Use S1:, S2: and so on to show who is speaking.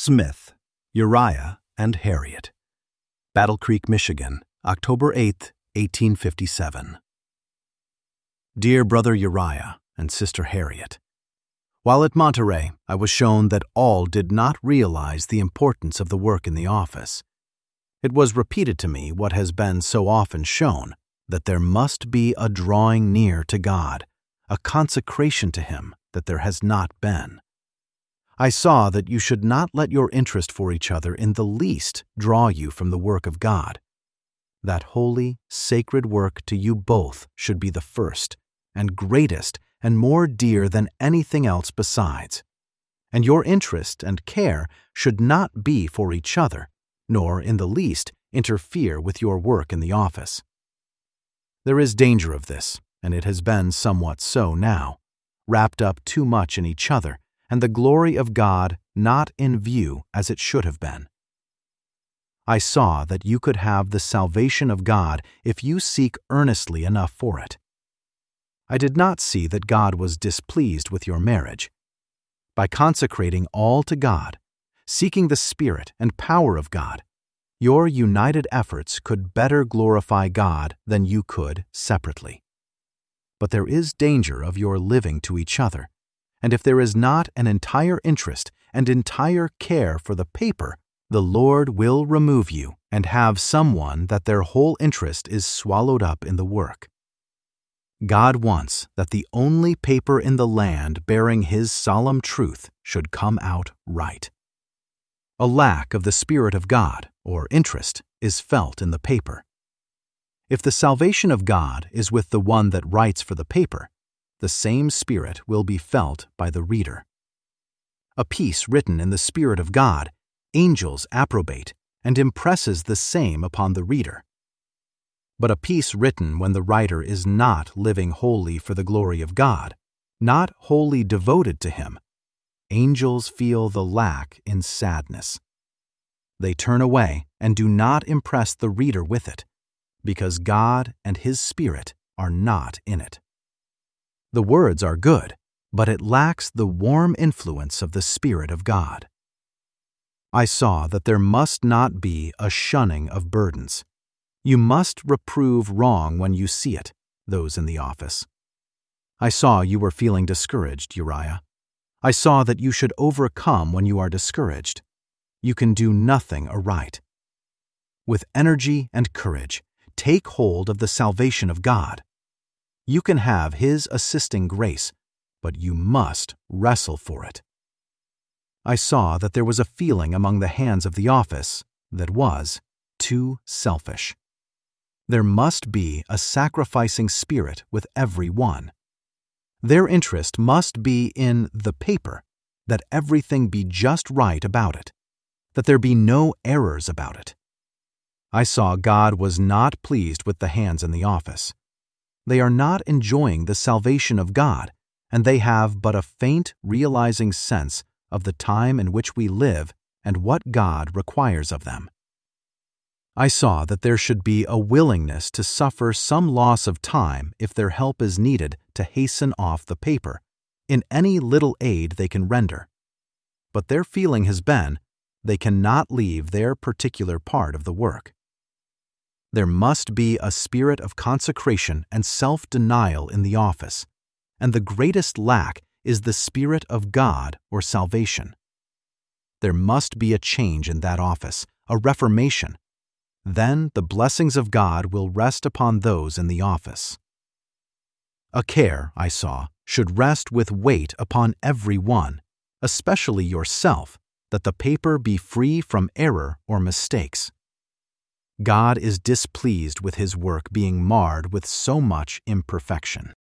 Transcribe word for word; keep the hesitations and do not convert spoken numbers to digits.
S1: Smith, Uriah, and Harriet. Battle Creek, Michigan, October eighth, eighteen fifty-seven. Dear Brother Uriah and Sister Harriet, while at Monterey, I was shown that all did not realize the importance of the work in the office. It was repeated to me what has been so often shown, that there must be a drawing near to God, a consecration to Him that there has not been. I saw that you should not let your interest for each other in the least draw you from the work of God. That holy, sacred work to you both should be the first, and greatest, and more dear than anything else besides. And your interest and care should not be for each other, nor in the least interfere with your work in the office. There is danger of this, and it has been somewhat so now, wrapped up too much in each other, and the glory of God not in view as it should have been. I saw that you could have the salvation of God if you seek earnestly enough for it. I did not see that God was displeased with your marriage. By consecrating all to God, seeking the Spirit and power of God, your united efforts could better glorify God than you could separately. But there is danger of your living to each other, and if there is not an entire interest and entire care for the paper, the Lord will remove you and have someone that their whole interest is swallowed up in the work. God wants that the only paper in the land bearing His solemn truth should come out right. A lack of the Spirit of God, or interest, is felt in the paper. If the salvation of God is with the one that writes for the paper, the same Spirit will be felt by the reader. A piece written in the Spirit of God, angels approbate and impresses the same upon the reader. But a piece written when the writer is not living wholly for the glory of God, not wholly devoted to Him, angels feel the lack in sadness. They turn away and do not impress the reader with it, because God and His Spirit are not in it. The words are good, but it lacks the warm influence of the Spirit of God. I saw that there must not be a shunning of burdens. You must reprove wrong when you see it, those in the office. I saw you were feeling discouraged, Uriah. I saw that you should overcome when you are discouraged. You can do nothing aright. With energy and courage, take hold of the salvation of God. You can have His assisting grace, but you must wrestle for it. I saw that there was a feeling among the hands of the office that was too selfish. There must be a sacrificing spirit with every one. Their interest must be in the paper, that everything be just right about it, that there be no errors about it. I saw God was not pleased with the hands in the office. They are not enjoying the salvation of God, and they have but a faint realizing sense of the time in which we live and what God requires of them. I saw that there should be a willingness to suffer some loss of time if their help is needed to hasten off the paper, in any little aid they can render. But their feeling has been, they cannot leave their particular part of the work. There must be a spirit of consecration and self-denial in the office, and the greatest lack is the Spirit of God or salvation. There must be a change in that office, a reformation. Then the blessings of God will rest upon those in the office. A care, I saw, should rest with weight upon every one, especially yourself, that the paper be free from error or mistakes. God is displeased with His work being marred with so much imperfection.